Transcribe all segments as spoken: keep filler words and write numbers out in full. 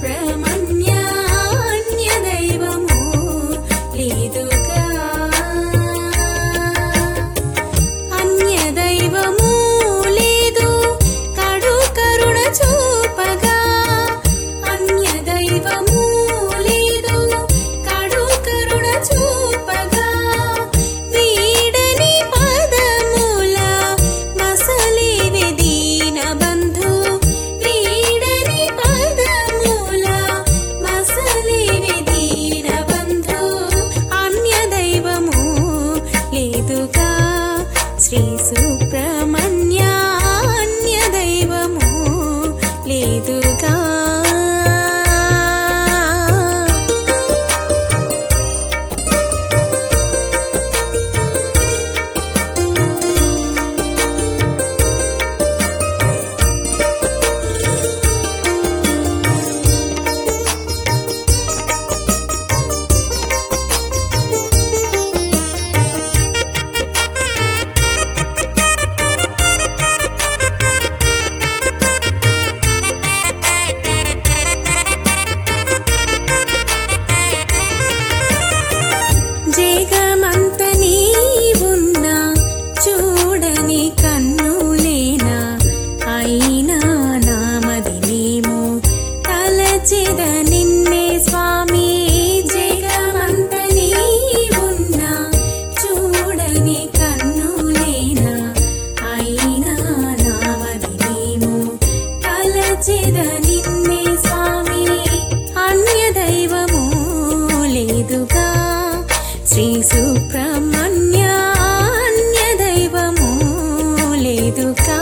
సుబ్రహ్మణ్య అన్యదైవము లేదుగా అన్యదైవము లేదు కడు కరుణ చూపగా అన్యదైవము లేదు కడు కరుణ చూపగా వీడని పదముల మసలివి దీన బంధు వీడని పదముల మసలివి దీన బంధు అన్యదైవము లేదుగా శ్రీ సుబ్రహ్మణ్య అన్యదైవము లేదుగా జగమంత నీవున్నా చూడని కన్నులేనా అయినా నామదినేమో తలచెద నిన్నే స్వామి జగమంత నీవున్నా చూడని కన్నులేనా అయినా నామదినేమో తలచెద నిన్నే స్వామి అన్యదైవము లేదుగా శ్రీ సుబ్రహ్మణ్య అన్యదైవము లేదుగా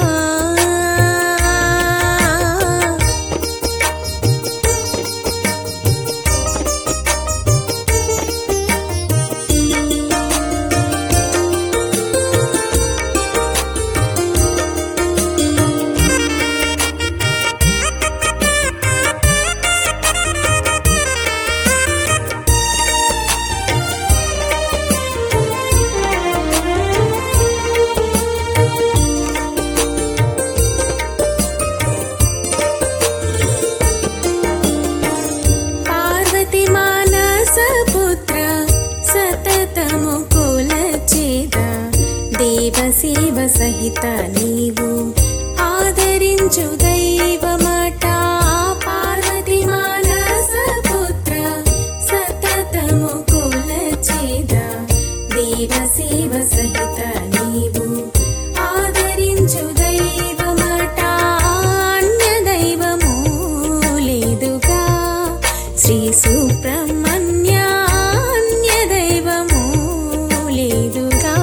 పార్వతి మానస పుత్ర సతతము కొలచేద దేవ సేవ సహిత నీవు ఆదరించు దైవమట పార్వతి మానస పుత్ర సతతము కొలచేద దేవ సేవ సహిత నీవు ఆదరించు దైవమట అన్యదైవము లేదుగా శ్రీ సుబ్రహ్మణ్య అన్యదైవము లేదుగా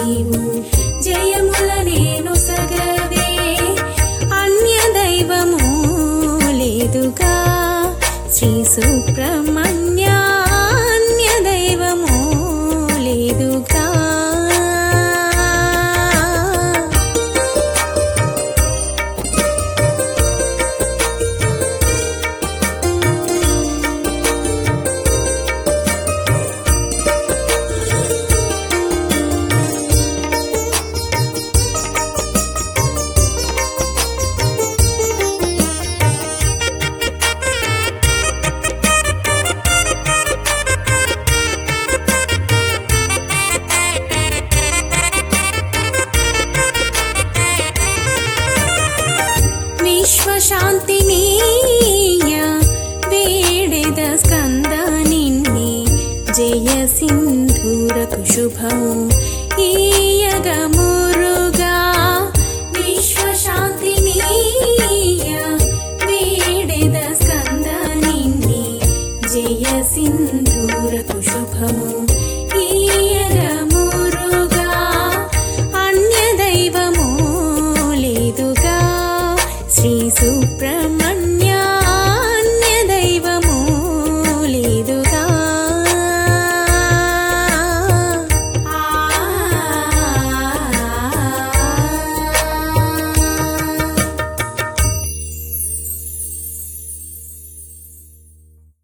నీవు జయముల నేను సగవే అన్య దైవము లేదుగా శ్రీ సుబ్రహ్మణ్య అన్య దైవము లేదుగా విశ్వశాంతినీయ వేడెద స్కంద నిన్నే జయ సింధూరకు శుభము ఈయగమురుగా విశ్వశాంతినీయ వేడెద స్కంద నిన్నే జయ సింధూరకు శుభము ఈయగమురుగా అన్య దైవము లేదుగా శ్రీ సుబ్రహ్మణ్య